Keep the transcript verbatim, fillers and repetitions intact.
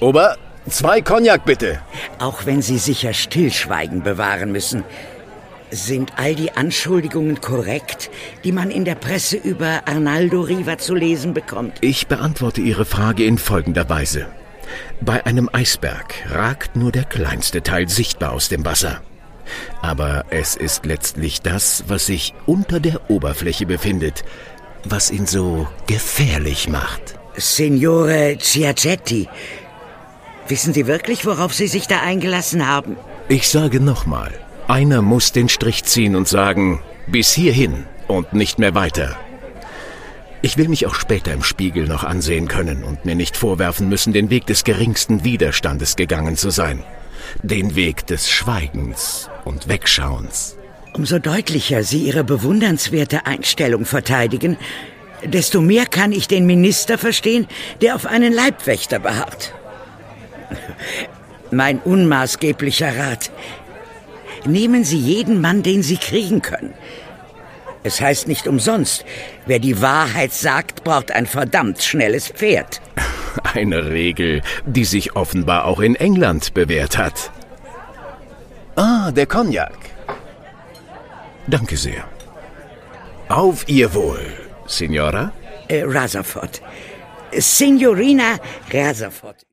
Ober, zwei Cognac bitte. Auch wenn Sie sicher Stillschweigen bewahren müssen, sind all die Anschuldigungen korrekt, die man in der Presse über Arnaldo Riva zu lesen bekommt? Ich beantworte Ihre Frage in folgender Weise. Bei einem Eisberg ragt nur der kleinste Teil sichtbar aus dem Wasser. Aber es ist letztlich das, was sich unter der Oberfläche befindet, was ihn so gefährlich macht. Signore Giacetti, wissen Sie wirklich, worauf Sie sich da eingelassen haben? Ich sage nochmal, einer muss den Strich ziehen und sagen, bis hierhin und nicht mehr weiter. Ich will mich auch später im Spiegel noch ansehen können und mir nicht vorwerfen müssen, den Weg des geringsten Widerstandes gegangen zu sein. Den Weg des Schweigens und Wegschauens. Umso deutlicher Sie Ihre bewundernswerte Einstellung verteidigen, desto mehr kann ich den Minister verstehen, der auf einen Leibwächter beharrt. Mein unmaßgeblicher Rat: Nehmen Sie jeden Mann, den Sie kriegen können. Es heißt nicht umsonst, wer die Wahrheit sagt, braucht ein verdammt schnelles Pferd. Eine Regel, die sich offenbar auch in England bewährt hat. Ah, der Cognac. Danke sehr. Auf Ihr Wohl, Signora. Äh, Rutherford. Signorina Rutherford.